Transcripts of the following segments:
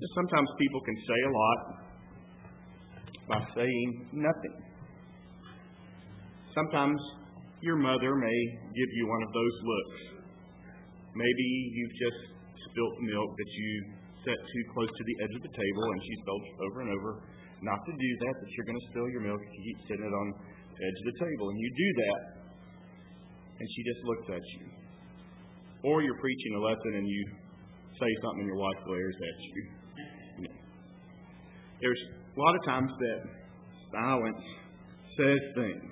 Sometimes people can say a lot by saying nothing. Sometimes your mother may give you one of those looks. Maybe you've just spilt milk that you set too close to the edge of the table, and she's told you over and over not to do that you're going to spill your milk if you keep sitting it on the edge of the table. And you do that, and she just looks at you. Or you're preaching a lesson and you say something and your wife glares at you. There's a lot of times that silence says things.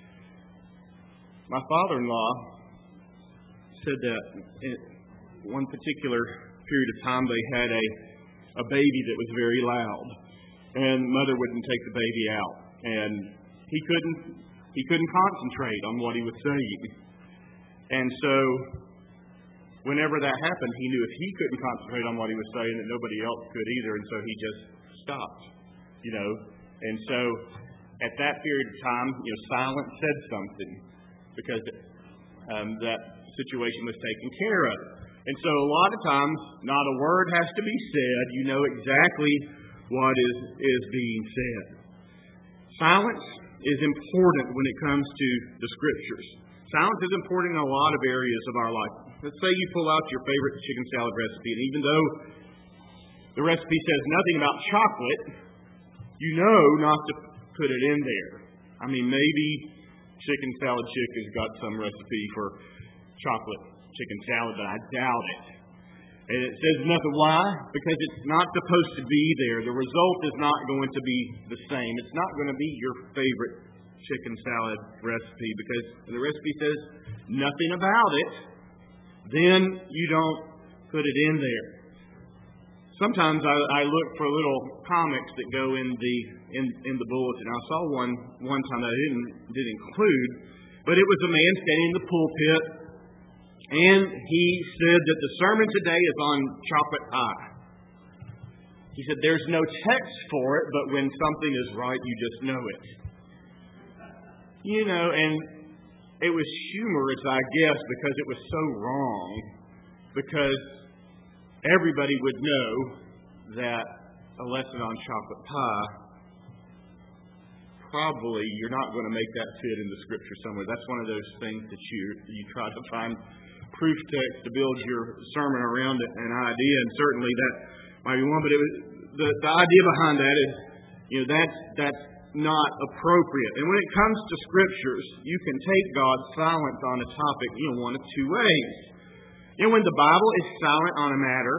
My father-in-law said that in one particular period of time they had a baby that was very loud, and mother wouldn't take the baby out, and he couldn't concentrate on what he was saying. And so whenever that happened, he knew if he couldn't concentrate on what he was saying, that nobody else could either, and so he just stopped, And so at that period of time, silence said something, because that situation was taken care of. And so a lot of times, not a word has to be said. You know exactly what is being said. Silence is important when it comes to the Scriptures. Silence is important in a lot of areas of our life. Let's say you pull out your favorite chicken salad recipe, and even though the recipe says nothing about chocolate, you know not to put it in there. I mean, maybe Chicken Salad Chick has got some recipe for chocolate chicken salad, but I doubt it. And it says nothing. Why? Because it's not supposed to be there. The result is not going to be the same. It's not going to be your favorite chicken salad recipe, because the recipe says nothing about it. Then you don't put it in there. Sometimes I look for little comics that go in the bulletin. I saw one time that I didn't include, but it was a man standing in the pulpit, and he said that the sermon today is on chocolate pie. He said there's no text for it, but when something is right, you just know it. And it was humorous, I guess, because it was so wrong, because everybody would know that a lesson on chocolate pie, probably you're not going to make that fit in the Scripture somewhere. That's one of those things that you try to find proof text to build your sermon around an idea, and certainly that might be one. But the idea behind that is, that's not appropriate. And when it comes to Scriptures, you can take God's silence on a topic, one of two ways. When the Bible is silent on a matter,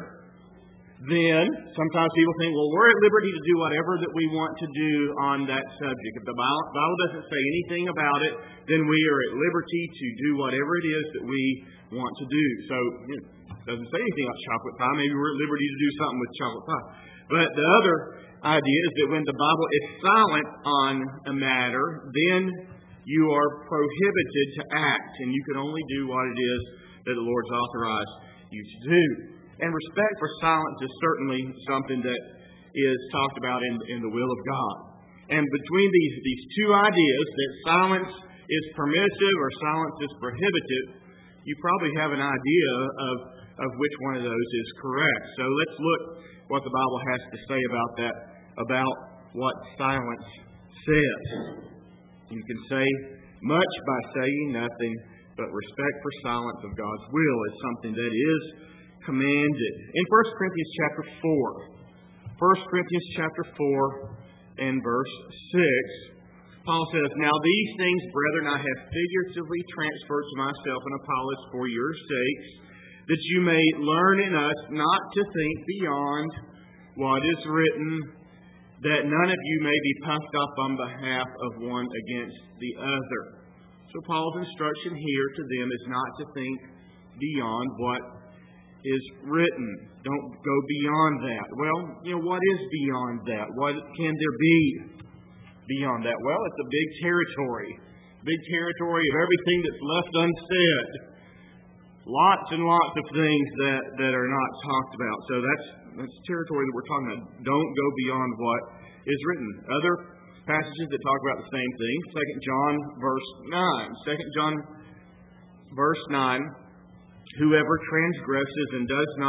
then sometimes people think, well, we're at liberty to do whatever that we want to do on that subject. If the Bible doesn't say anything about it, then we are at liberty to do whatever it is that we want to do. So it doesn't say anything about chocolate pie. Maybe we're at liberty to do something with chocolate pie. But the other idea is that when the Bible is silent on a matter, then you are prohibited to act, and you can only do what it is that the Lord's authorized you to do. And respect for silence is certainly something that is talked about in the will of God. And between these two ideas, that silence is permissive or silence is prohibitive, you probably have an idea of which one of those is correct. So let's look what the Bible has to say about that, about what silence says. You can say much by saying nothing, but respect for silence of God's will is something that is commanded. In 1 Corinthians chapter 4, 1 Corinthians chapter 4 and verse 6, Paul says, "Now these things, brethren, I have figuratively transferred to myself and Apollos for your sakes, that you may learn in us not to think beyond what is written, that none of you may be puffed up on behalf of one against the other." So Paul's instruction here to them is not to think beyond what is written. Don't go beyond that. Well, what is beyond that? What can there be beyond that? Well, it's a big territory. Big territory of everything that's left unsaid. Lots and lots of things that are not talked about. So that's territory that we're talking about. Don't go beyond what is written. Other passages that talk about the same thing. 2 John verse 9. 2 John verse 9. "Whoever transgresses and does not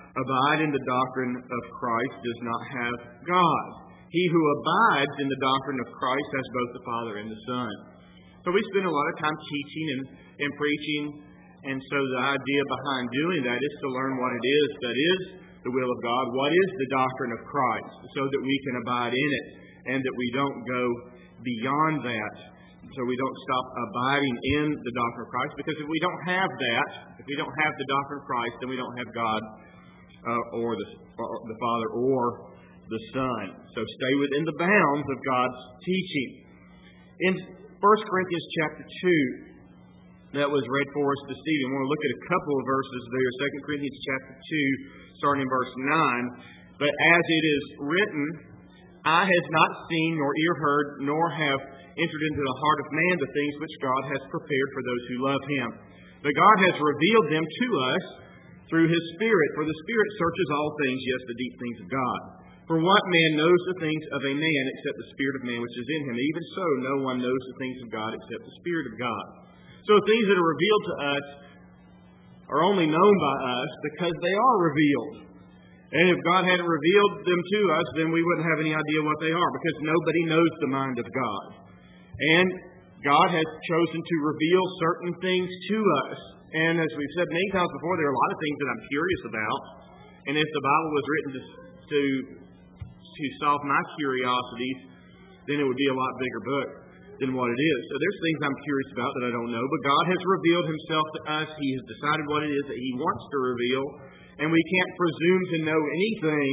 abide in the doctrine of Christ does not have God. He who abides in the doctrine of Christ has both the Father and the Son. So we spend a lot of time teaching and preaching, and so the idea behind doing that is to learn what it is that is the will of God, what is the doctrine of Christ, so that we can abide in it, and that we don't go beyond that, so we don't stop abiding in the doctrine of Christ, because if we don't have that, if we don't have the doctrine of Christ, then we don't have God or the Father or the Son. So stay within the bounds of God's teaching. In 1 Corinthians chapter 2, that was read for us this evening, I want to look at a couple of verses there. 2 Corinthians chapter 2, starting in verse 9. But as it is written, eye has not seen, nor ear heard, nor have entered into the heart of man the things which God has prepared for those who love Him. But God has revealed them to us through His Spirit. For the Spirit searches all things, yes, the deep things of God. For what man knows the things of a man except the Spirit of man which is in him? Even so, no one knows the things of God except the Spirit of God. So things that are revealed to us are only known by us because they are revealed. And if God hadn't revealed them to us, then we wouldn't have any idea what they are, because nobody knows the mind of God. And God has chosen to reveal certain things to us. And as we've said many times before, there are a lot of things that I'm curious about. And if the Bible was written to solve my curiosities, then it would be a lot bigger book than what it is. So there's things I'm curious about that I don't know. But God has revealed Himself to us. He has decided what it is that He wants to reveal. And we can't presume to know anything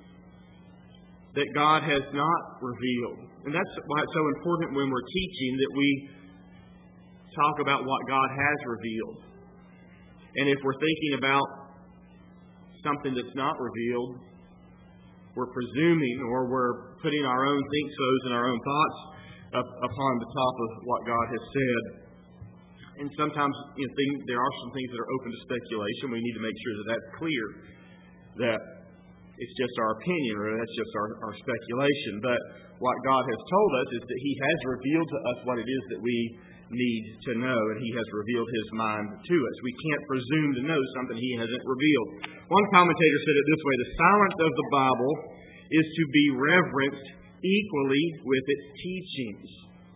that God has not revealed. And that's why it's so important when we're teaching that we talk about what God has revealed. And if we're thinking about something that's not revealed, we're presuming or we're putting our own think-sos and our own thoughts upon the top of what God has said. And sometimes there are some things that are open to speculation. We need to make sure that that's clear, that it's just our opinion or that's just our speculation. But what God has told us is that He has revealed to us what it is that we need to know, and He has revealed His mind to us. We can't presume to know something He hasn't revealed. One commentator said it this way: the silence of the Bible is to be reverenced equally with its teachings.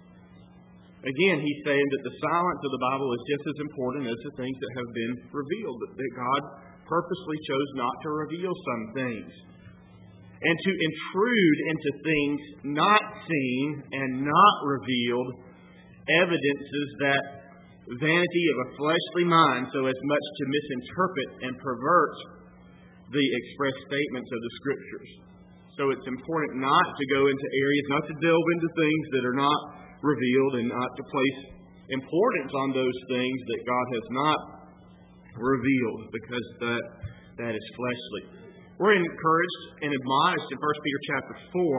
Again, he's saying that the silence of the Bible is just as important as the things that have been revealed, that God purposely chose not to reveal some things. And to intrude into things not seen and not revealed evidences that vanity of a fleshly mind so as much to misinterpret and pervert the express statements of the Scriptures. So it's important not to go into areas, not to delve into things that are not revealed, and not to place importance on those things that God has not revealed, because that is fleshly. We're encouraged and admonished in 1 Peter chapter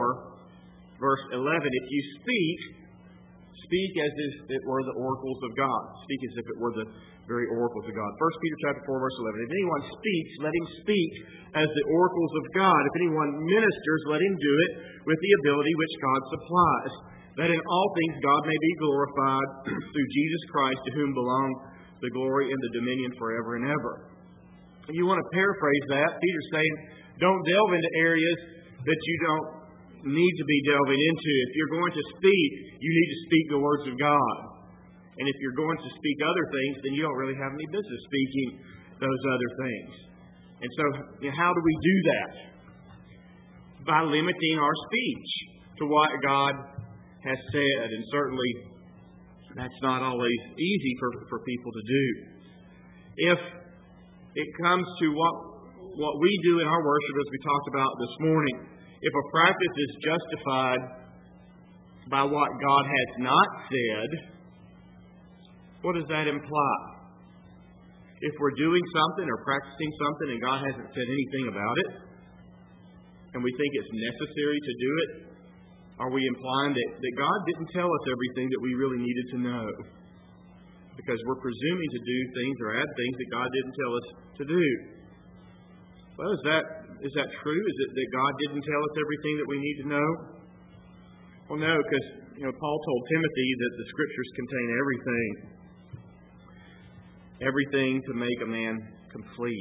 4, verse 11, if you speak as if it were the oracles of God. Speak as if it were the very oracles of God. 1 Peter chapter 4, verse 11. If anyone speaks, let him speak as the oracles of God. If anyone ministers, let him do it with the ability which God supplies, that in all things God may be glorified through Jesus Christ, to whom belong the glory and the dominion forever and ever. If you want to paraphrase that, Peter's saying, don't delve into areas that you don't need to be delving into. If you're going to speak, you need to speak the words of God. And if you're going to speak other things, then you don't really have any business speaking those other things. And so, how do we do that? By limiting our speech to what God has said. And certainly, that's not always easy for people to do. If it comes to what we do in our worship, as we talked about this morning, if a practice is justified by what God has not said, what does that imply? If we're doing something or practicing something and God hasn't said anything about it, and we think it's necessary to do it, are we implying that God didn't tell us everything that we really needed to know? Because we're presuming to do things or add things that God didn't tell us to do. Well, is that true? Is it that God didn't tell us everything that we need to know? Well, no, because Paul told Timothy that the Scriptures contain everything to make a man complete.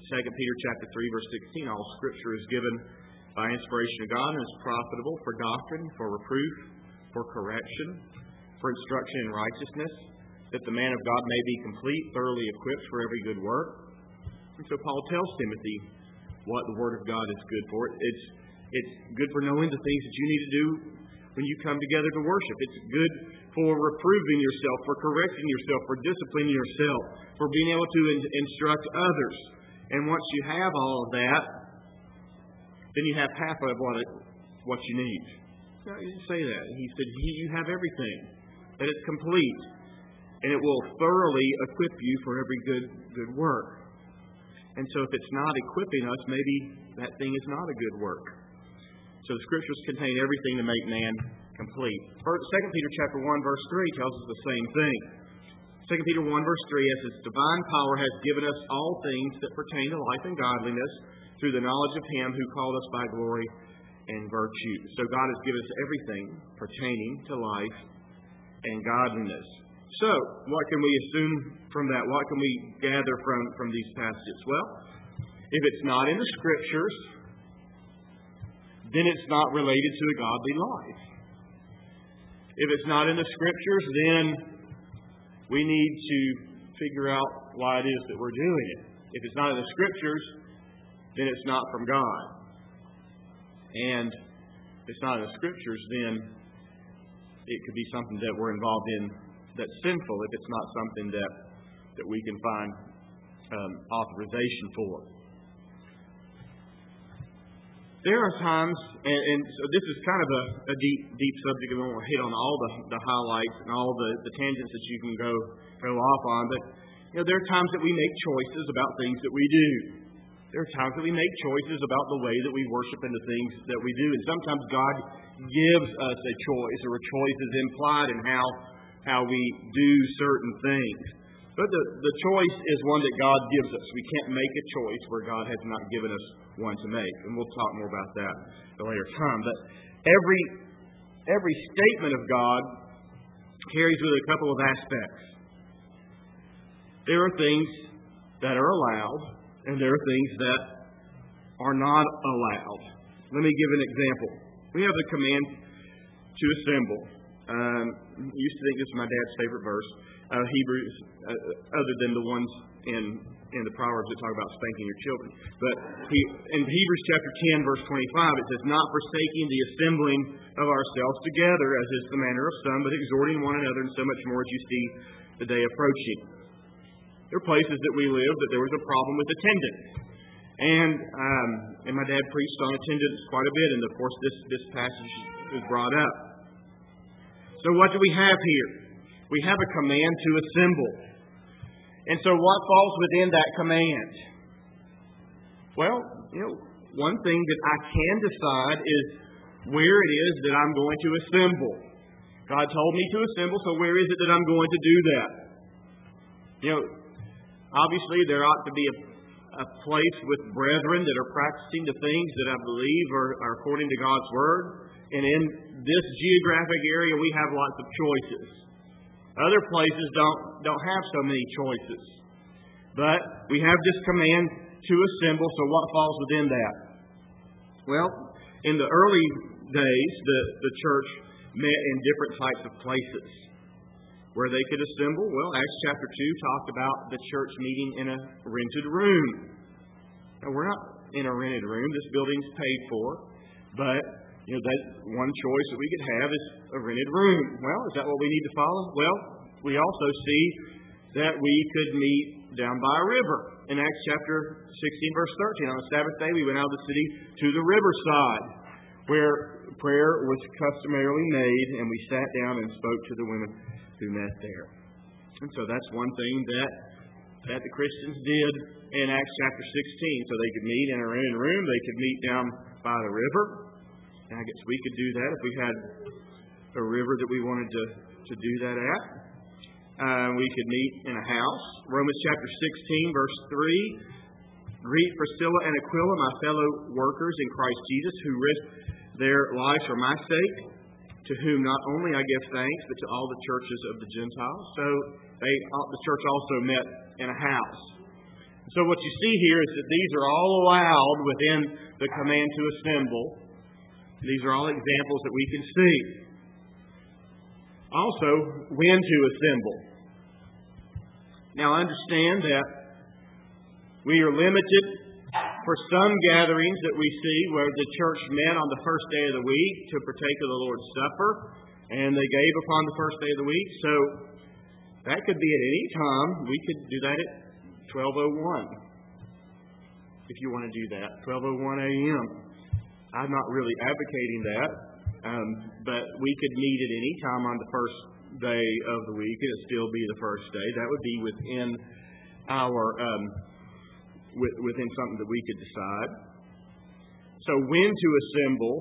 2 Peter chapter 3, verse 16, all Scripture is given by inspiration of God and is profitable for doctrine, for reproof, for correction, for instruction in righteousness, that the man of God may be complete, thoroughly equipped for every good work. And so Paul tells Timothy what the Word of God is good for. It's good for knowing the things that you need to do when you come together to worship. It's good for reproving yourself, for correcting yourself, for disciplining yourself, for being able to instruct others. And once you have all of that, then you have half of what you need. No, he didn't say that. He said, you have everything, that it's complete, and it will thoroughly equip you for every good work. And so if it's not equipping us, maybe that thing is not a good work. So the Scriptures contain everything to make man complete. 2 Peter chapter 1, verse 3 tells us the same thing. 2 Peter 1, verse 3, as His divine power has given us all things that pertain to life and godliness through the knowledge of Him who called us by glory and virtue. So God has given us everything pertaining to life and godliness. So, what can we assume from that? What can we gather from these passages? Well, if it's not in the Scriptures, then it's not related to a godly life. If it's not in the Scriptures, then we need to figure out why it is that we're doing it. If it's not in the Scriptures, then it's not from God. And if it's not in the Scriptures, then it could be something that we're involved in that's sinful, if it's not something that we can find authorization for. There are times, and so this is kind of a deep subject, and we won't hit on all the highlights and all the tangents that you can go off on, but there are times that we make choices about things that we do. There are times that we make choices about the way that we worship and the things that we do, and sometimes God gives us a choice, or a choice is implied in how we do certain things. But the choice is one that God gives us. We can't make a choice where God has not given us one to make. And we'll talk more about that at a later time. But every statement of God carries with it a couple of aspects. There are things that are allowed, and there are things that are not allowed. Let me give an example. We have the command to assemble. I used to think this was my dad's favorite verse, Hebrews, other than the ones in the Proverbs that talk about spanking your children. But in Hebrews chapter 10, verse 25, it says, not forsaking the assembling of ourselves together, as is the manner of some, but exhorting one another, and so much more as you see the day approaching. There are places that we live that there was a problem with attendance. And my dad preached on attendance quite a bit, and of course this passage was brought up. So what do we have here? We have a command to assemble. And so what falls within that command? Well, one thing that I can decide is where it is that I'm going to assemble. God told me to assemble, so where is it that I'm going to do that? Obviously there ought to be a place with brethren that are practicing the things that I believe are according to God's Word. And in this geographic area, we have lots of choices. Other places don't have so many choices. But we have this command to assemble, so what falls within that? Well, in the early days, the church met in different types of places where they could assemble. Well, Acts chapter 2 talked about the church meeting in a rented room. Now, we're not in a rented room. This building's paid for. But that one choice that we could have is a rented room. Well, is that what we need to follow? Well, we also see that we could meet down by a river. In Acts chapter 16, verse 13, on the Sabbath day, we went out of the city to the riverside, where prayer was customarily made, and we sat down and spoke to the women who met there. And so that's one thing that the Christians did in Acts chapter 16. So they could meet in a rented room. They could meet down by the river. And I guess we could do that if we had a river that we wanted to do that at. We could meet in a house. Romans chapter 16, verse 3. Greet Priscilla and Aquila, my fellow workers in Christ Jesus, who risked their lives for my sake, to whom not only I give thanks, but to all the churches of the Gentiles. So the church also met in a house. So what you see here is that these are all allowed within the command to assemble. These are all examples that we can see. Also, when to assemble. Now understand that we are limited for some gatherings that we see where the church met on the first day of the week to partake of the Lord's Supper, and they gave upon the first day of the week. So that could be at any time. We could do that at 12:01 if you want to do that, 12:01 a.m. I'm not really advocating that, but we could meet at any time on the first day of the week, and it'd still be the first day. That would be within our within something that we could decide. So when to assemble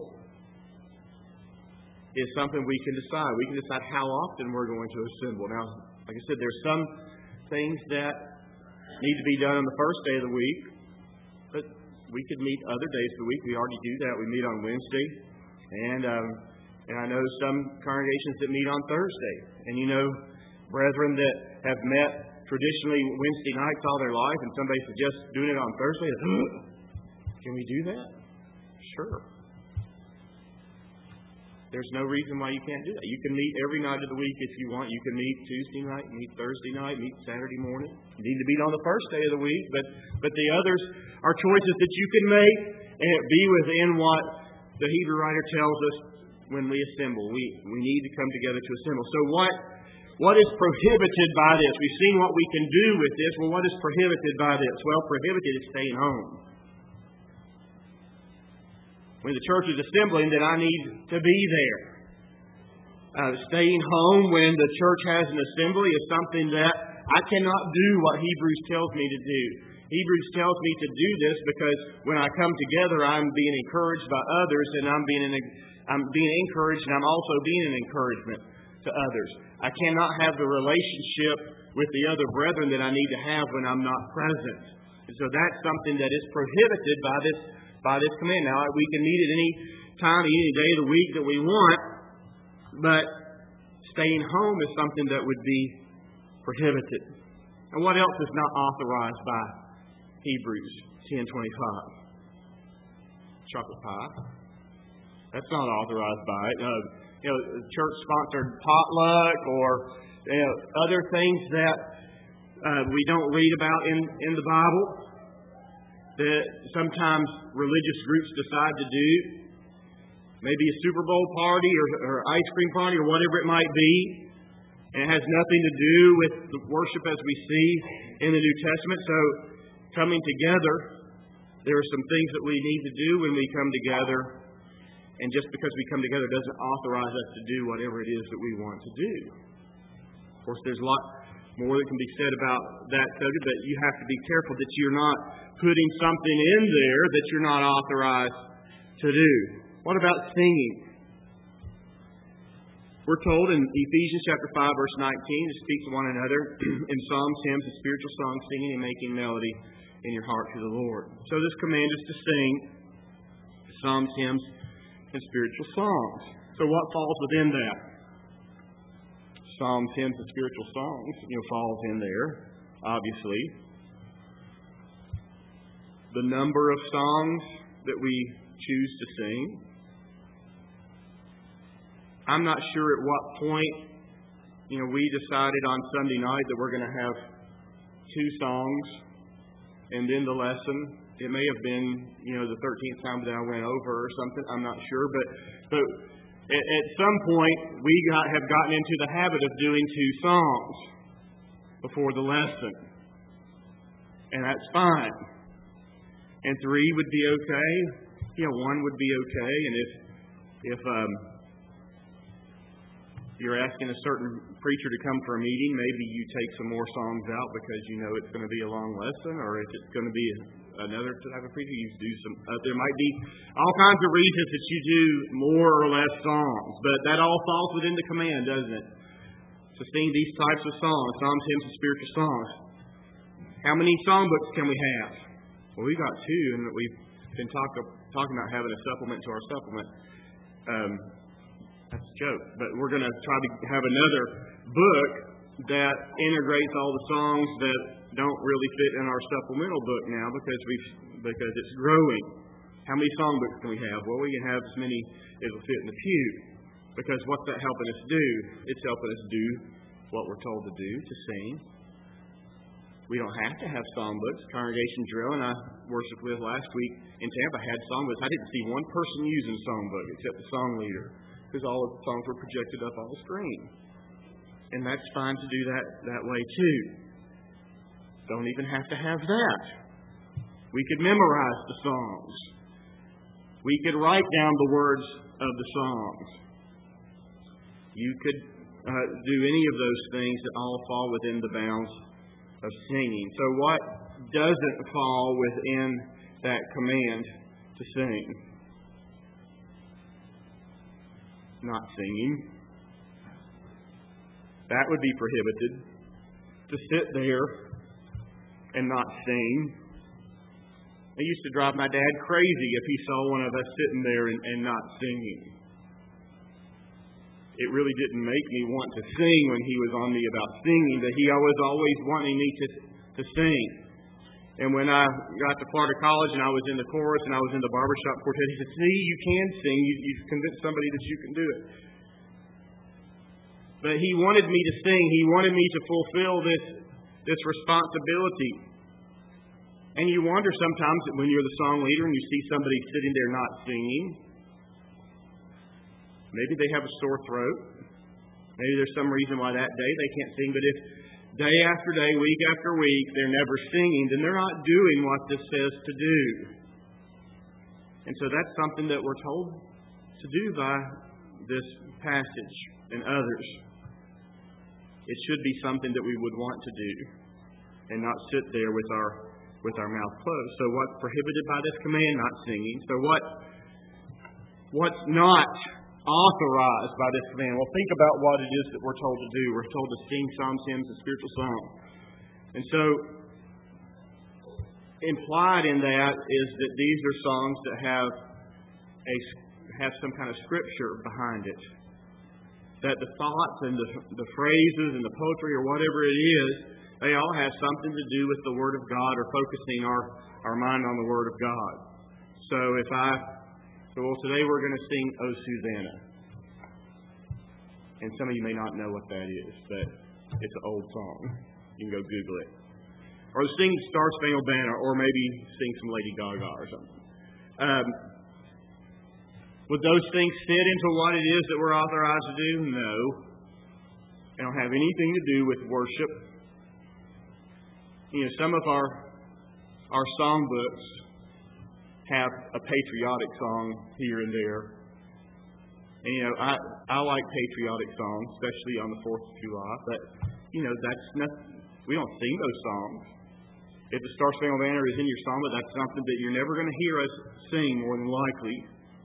is something we can decide. We can decide how often we're going to assemble. Now, like I said, there's some things that need to be done on the first day of the week, but we could meet other days of the week. We already do that. We meet on Wednesday, and I know some congregations that meet on Thursday. And you know, brethren that have met traditionally Wednesday nights all their life, and somebody suggests doing it on Thursday. Can we do that? Sure. There's no reason why you can't do that. You can meet every night of the week if you want. You can meet Tuesday night, meet Thursday night, meet Saturday morning. You need to meet on the first day of the week, but the others are choices that you can make and be within what the Hebrew writer tells us when we assemble. We need to come together to assemble. So what is prohibited by this? We've seen what we can do with this. Well, what is prohibited by this? Well, prohibited is staying home. When the church is assembling, then I need to be there. Staying home when the church has an assembly is something that I cannot do what Hebrews tells me to do. Hebrews tells me to do this because when I come together, I'm being encouraged by others, and I'm being encouraged, and I'm also being an encouragement to others. I cannot have the relationship with the other brethren that I need to have when I'm not present. And so that's something that is prohibited by this command. Now, we can meet at any time, any day of the week that we want, but staying home is something that would be prohibited. And what else is not authorized by Hebrews 10:25? Chocolate pie. That's not authorized by it. Church-sponsored potluck or other things that we don't read about in the Bible that sometimes religious groups decide to do. Maybe a Super Bowl party or ice cream party or whatever it might be. And it has nothing to do with the worship as we see in the New Testament. So coming together, there are some things that we need to do when we come together. And just because we come together doesn't authorize us to do whatever it is that we want to do. Of course, there's a lot more that can be said about that subject, but you have to be careful that you're not putting something in there that you're not authorized to do. What about singing? We're told in Ephesians chapter 5, verse 19, to speak to one another in psalms, hymns, and spiritual songs, singing and making melody in your heart to the Lord. So this command is to sing psalms, hymns, and spiritual songs. So what falls within that? Psalms, hymns, and spiritual songs, falls in there, obviously. The number of songs that we choose to sing. I'm not sure at what point, we decided on Sunday night that we're going to have 2 songs and then the lesson. It may have been, the 13th time that I went over or something. I'm not sure. But at some point, we have gotten into the habit of doing 2 songs before the lesson. And that's fine. And 3 would be okay. 1 would be okay. And if you're asking a certain preacher to come for a meeting, maybe you take some more songs out because it's going to be a long lesson, or if it's going to be another type of preacher, you do some. There might be all kinds of reasons that you do more or less songs, but that all falls within the command, doesn't it? To sing these types of songs, psalms, hymns, and spiritual songs. How many songbooks can we have? Well, we've got 2, and we've been talking about having a supplement to our supplement. That's a joke. But we're going to try to have another book that integrates all the songs don't really fit in our supplemental book now because it's growing. How many songbooks can we have? Well, we can have as many as will fit in the pew. Because what's that helping us do? It's helping us do what we're told to do, to sing. We don't have to have songbooks. Congregation Drill and I worshiped with last week in Tampa had songbooks. I didn't see one person using a songbook except the song leader, because all of the songs were projected up on the screen. And that's fine to do that way too. Don't even have to have that. We could memorize the songs. We could write down the words of the songs. You could do any of those things that all fall within the bounds of singing. So what doesn't fall within that command to sing? Not singing. That would be prohibited. To sit there and not sing. It used to drive my dad crazy if he saw one of us sitting there and not singing. It really didn't make me want to sing when he was on me about singing, but he was always wanting me to sing. And when I got to Florida College and I was in the chorus and I was in the barbershop quartet, he said, "See, you can sing. You've convinced somebody that you can do it." But he wanted me to sing. He wanted me to fulfill this responsibility. And you wonder sometimes when you're the song leader and you see somebody sitting there not singing, maybe they have a sore throat. Maybe there's some reason why that day they can't sing. But if day after day, week after week, they're never singing, then they're not doing what this says to do. And so that's something that we're told to do by this passage and others. It should be something that we would want to do and not sit there with our mouth closed. So what's prohibited by this command? Not singing. So what's not authorized by this command? Well, think about what it is that we're told to do. We're told to sing psalms, hymns, and spiritual songs. And so implied in that is that these are songs that have some kind of scripture behind it. That the thoughts and the phrases and the poetry or whatever it is, they all have something to do with the Word of God or focusing our mind on the Word of God. So today we're going to sing "O Susanna." And some of you may not know what that is, but it's an old song. You can go Google it. Or sing "Star Spangled Banner," or maybe sing some Lady Gaga or something. Would those things fit into what it is that we're authorized to do? No. They don't have anything to do with worship. You know, some of our songbooks have a patriotic song here and there. And, you know, I like patriotic songs, especially on the 4th of July. But, you know, that's nothing. We don't sing those songs. If the Star Spangled Banner is in your songbook, that's something that you're never going to hear us sing, more than likely.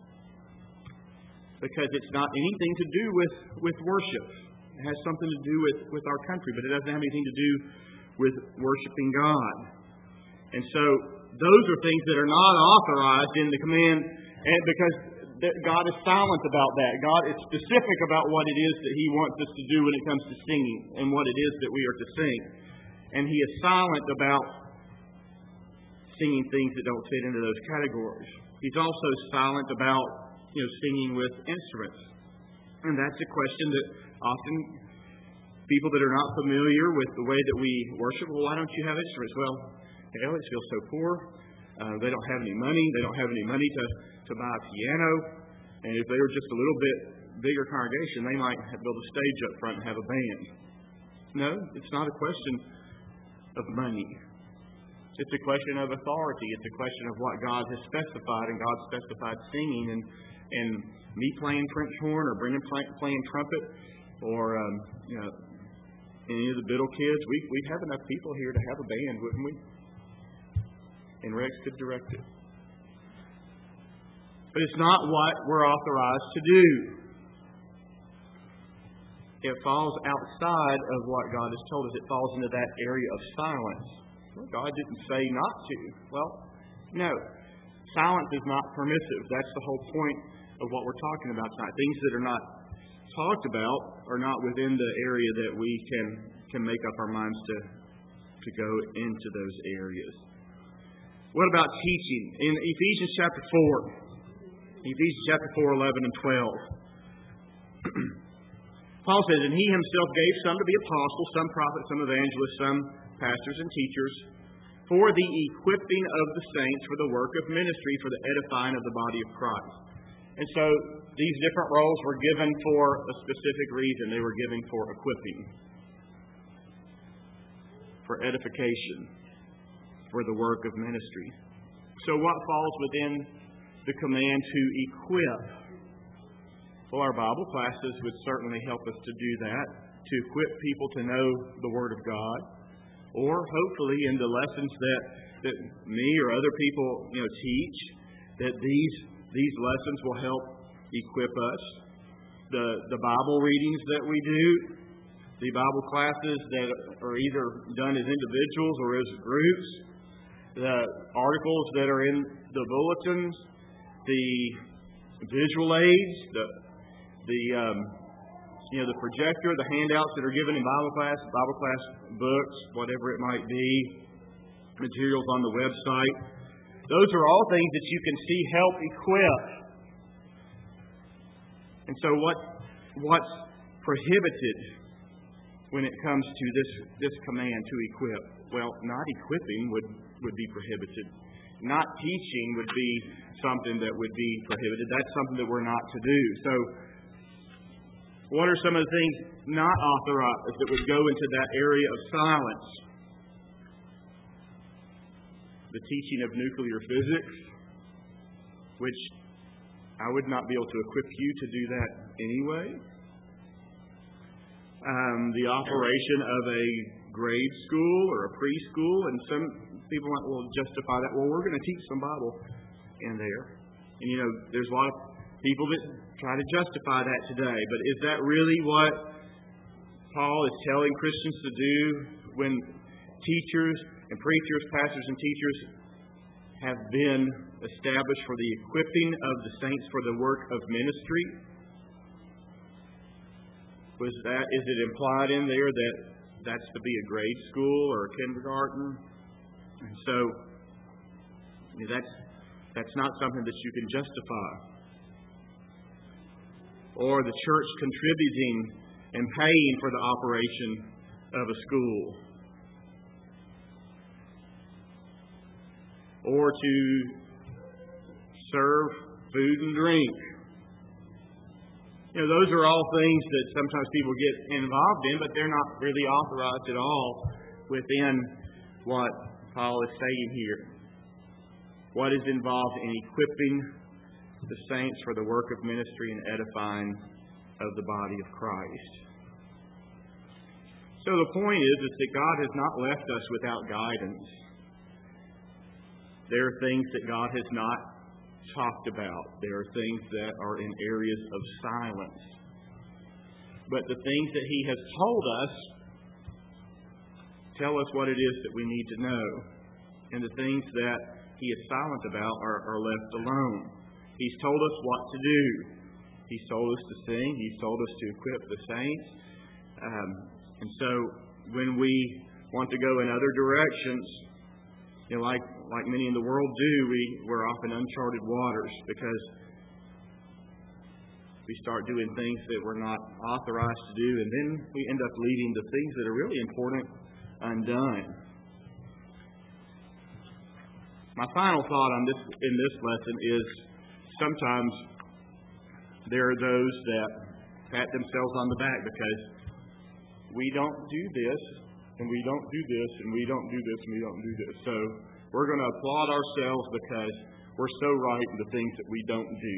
Because it's not anything to do with worship. It has something to do with our country, but it doesn't have anything to do with worshiping God. And so those are things that are not authorized in the command, and because God is silent about that. God is specific about what it is that He wants us to do when it comes to singing and what it is that we are to sing. And He is silent about singing things that don't fit into those categories. He's also silent about singing with instruments. And that's a question that often people that are not familiar with the way that we worship, well, why don't you have instruments? Well, it feels so poor. They don't have any money. They don't have any money to buy a piano. And if they were just a little bit bigger congregation, they might build a stage up front and have a band. No, it's not a question of money. It's a question of authority. It's a question of what God has specified, and God specified singing. And me playing French horn or Brendan playing trumpet or any of the Biddle kids, we'd have enough people here to have a band, wouldn't we? And Rex could direct it. But it's not what we're authorized to do. It falls outside of what God has told us. It falls into that area of silence. Well, God didn't say not to. Well, no. Silence is not permissive. That's the whole point of what we're talking about tonight. Things that are not talked about are not within the area that we can make up our minds to go into those areas. What about teaching? In Ephesians chapter 4, 11 and 12. Paul says, "And he himself gave some to be apostles, some prophets, some evangelists, some pastors and teachers, for the equipping of the saints for the work of ministry, for the edifying of the body of Christ." And so these different roles were given for a specific reason. They were given for equipping, for edification, for the work of ministry. So what falls within the command to equip? Well, our Bible classes would certainly help us to do that, to equip people to know the Word of God, or hopefully in the lessons that me or other people teach, that these lessons will help equip us. The Bible readings that we do, the Bible classes that are either done as individuals or as groups, the articles that are in the bulletins, the visual aids, the projector, the handouts that are given in Bible class books, whatever it might be, materials on the website. Those are all things that you can see help equip. And so what's prohibited when it comes to this command to equip? Well, not equipping would be prohibited. Not teaching would be something that would be prohibited. That's something that we're not to do. So what are some of the things not authorized that would go into that area of silence? The teaching of nuclear physics, which I would not be able to equip you to do that anyway. The operation of a grade school or a preschool, and some people will justify that. Well, we're going to teach some Bible in there. And there's a lot of people that try to justify that today. But is that really what Paul is telling Christians to do when teachers and preachers, pastors and teachers have been established for the equipping of the saints for the work of ministry? Is it implied in there that that's to be a grade school or a kindergarten? And so that's not something that you can justify. Or the church contributing and paying for the operation of a school. Or to serve food and drink. Those are all things that sometimes people get involved in, but they're not really authorized at all within what Paul is saying here. What is involved in equipping the saints for the work of ministry and edifying of the body of Christ. So the point is that God has not left us without guidance. There are things that God has not talked about. There are things that are in areas of silence. But the things that He has told us tell us what it is that we need to know. And the things that He is silent about are left alone. He's told us what to do. He's told us to sing. He's told us to equip the saints. And so when we want to go in other directions, like many in the world do, we're off in uncharted waters because we start doing things that we're not authorized to do, and then we end up leaving the things that are really important undone. My final thought in this lesson is sometimes there are those that pat themselves on the back because we don't do this, and we don't do this, and we don't do this, and we don't do this. So we're going to applaud ourselves because we're so right in the things that we don't do.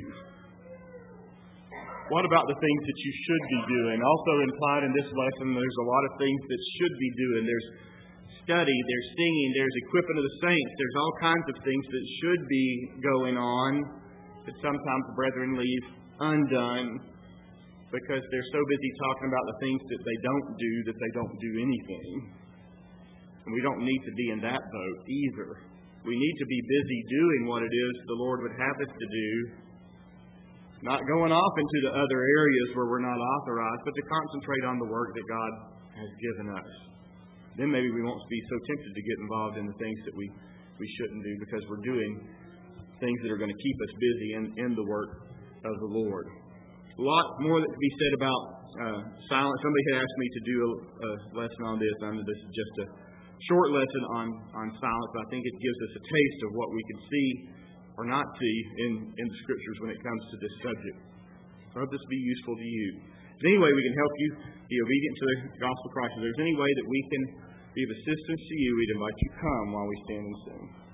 What about the things that you should be doing? Also implied in this lesson, there's a lot of things that should be doing. There's study, there's singing, there's equipping of the saints. There's all kinds of things that should be going on that sometimes the brethren leave undone because they're so busy talking about the things that they don't do that they don't do anything. And we don't need to be in that boat either. We need to be busy doing what it is the Lord would have us to do, not going off into the other areas where we're not authorized, but to concentrate on the work that God has given us. then maybe we won't be so tempted to get involved in the things that we shouldn't do, because we're doing things that are going to keep us busy in the work of the Lord. A lot more that could be said about silence. Somebody had asked me to do a lesson on this. I know this is just a short lesson on silence, but I think it gives us a taste of what we can see or not see in the Scriptures when it comes to this subject. So I hope this will be useful to you. If any way we can help you be obedient to the gospel of Christ, if there's any way that we can be of assistance to you, we'd invite you to come while we stand and sing.